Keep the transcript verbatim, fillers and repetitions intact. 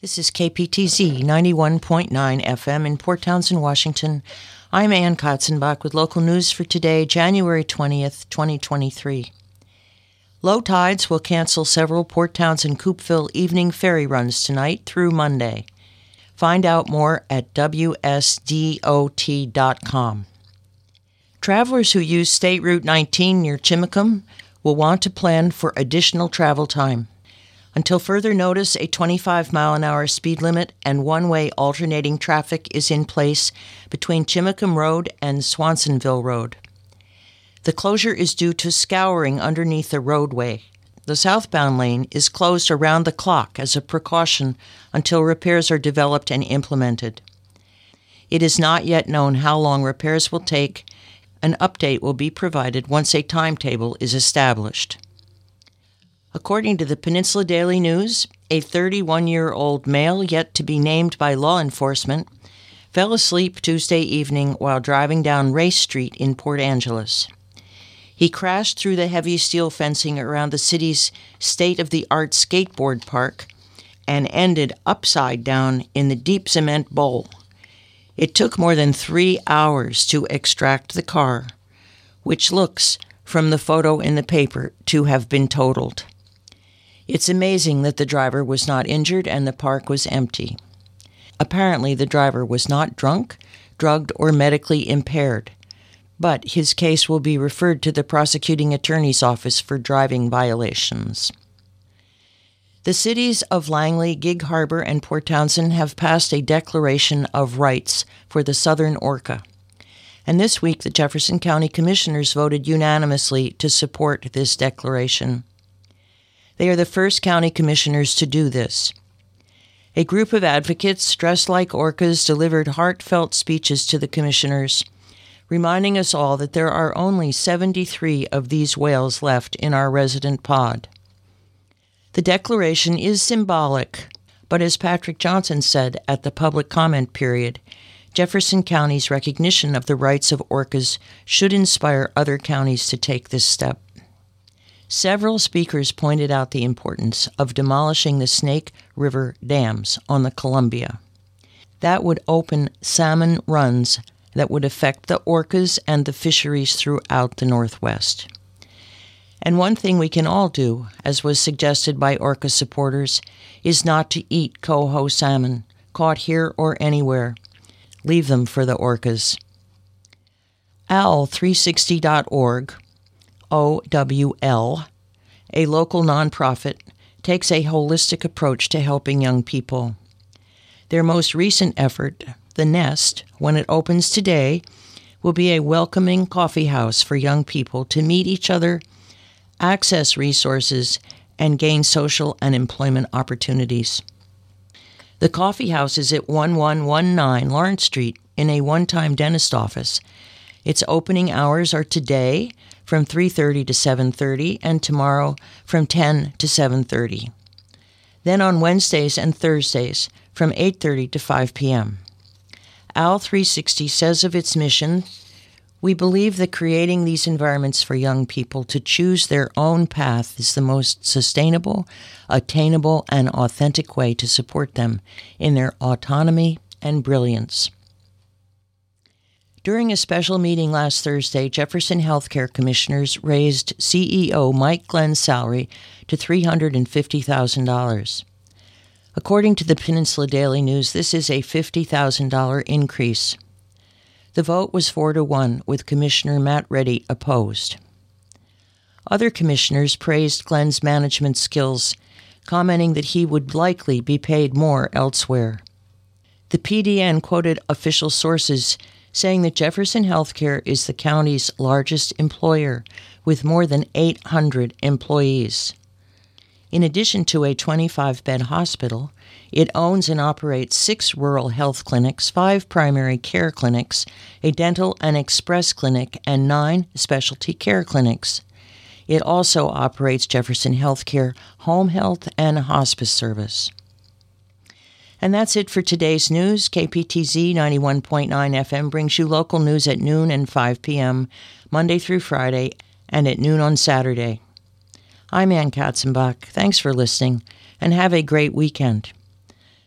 This is K P T Z ninety-one point nine F M in Port Townsend, Washington. I'm Ann Katzenbach with local news for today, January twentieth, twenty twenty-three. Low tides will cancel several Port Townsend Coupeville evening ferry runs tonight through Monday. Find out more at W S D O T dot com. Travelers who use State Route nineteen near Chimacum will want to plan for additional travel time. Until further notice, a twenty-five mile an hour speed limit and one-way alternating traffic is in place between Chimacum Road and Swansonville Road. The closure is due to scouring underneath the roadway. The southbound lane is closed around the clock as a precaution until repairs are developed and implemented. It is not yet known how long repairs will take. An update will be provided once a timetable is established. According to the Peninsula Daily News, a thirty-one-year-old male yet to be named by law enforcement fell asleep Tuesday evening while driving down Race Street in Port Angeles. He crashed through the heavy steel fencing around the city's state-of-the-art skateboard park and ended upside down in the deep cement bowl. It took more than three hours to extract the car, which looks, from the photo in the paper, to have been totaled. It's amazing that the driver was not injured and the park was empty. Apparently, the driver was not drunk, drugged, or medically impaired, but his case will be referred to the prosecuting attorney's office for driving violations. The cities of Langley, Gig Harbor, and Port Townsend have passed a Declaration of Rights for the Southern Orca. And this week, the Jefferson County Commissioners voted unanimously to support this declaration. They are the first county commissioners to do this. A group of advocates dressed like orcas delivered heartfelt speeches to the commissioners, reminding us all that there are only seventy-three of these whales left in our resident pod. The declaration is symbolic, but as Patrick Johnson said at the public comment period, Jefferson County's recognition of the rights of orcas should inspire other counties to take this step. Several speakers pointed out the importance of demolishing the Snake River dams on the Columbia. That would open salmon runs that would affect the orcas and the fisheries throughout the Northwest. And one thing we can all do, as was suggested by orca supporters, is not to eat coho salmon, caught here or anywhere. Leave them for the orcas. owl three sixty dot org, O W L, a local nonprofit, takes a holistic approach to helping young people. Their most recent effort, The Nest, when it opens today, will be a welcoming coffee house for young people to meet each other, access resources, and gain social and employment opportunities. The coffee house is at eleven nineteen Lawrence Street in a one-time dentist office. Its opening hours are today from three thirty to seven thirty and tomorrow from ten to seven thirty. Then on Wednesdays and Thursdays from eight thirty to five p.m. owl three sixty says of its mission, "We believe that creating these environments for young people to choose their own path is the most sustainable, attainable, and authentic way to support them in their autonomy and brilliance." During a special meeting last Thursday, Jefferson Healthcare Commissioners raised C E O Mike Glenn's salary to three hundred fifty thousand dollars. According to the Peninsula Daily News, this is a fifty thousand dollars increase. The vote was four to one, with Commissioner Matt Reddy opposed. Other commissioners praised Glenn's management skills, commenting that he would likely be paid more elsewhere. The P D N quoted official sources saying that Jefferson Healthcare is the county's largest employer, with more than eight hundred employees. In addition to a twenty-five bed hospital, it owns and operates six rural health clinics, five primary care clinics, a dental and express clinic, and nine specialty care clinics. It also operates Jefferson Healthcare Home Health and Hospice Service. And that's it for today's news. K P T Z ninety-one point nine F M brings you local news at noon and five p.m., Monday through Friday, and at noon on Saturday. I'm Ann Katzenbach. Thanks for listening, and have a great weekend.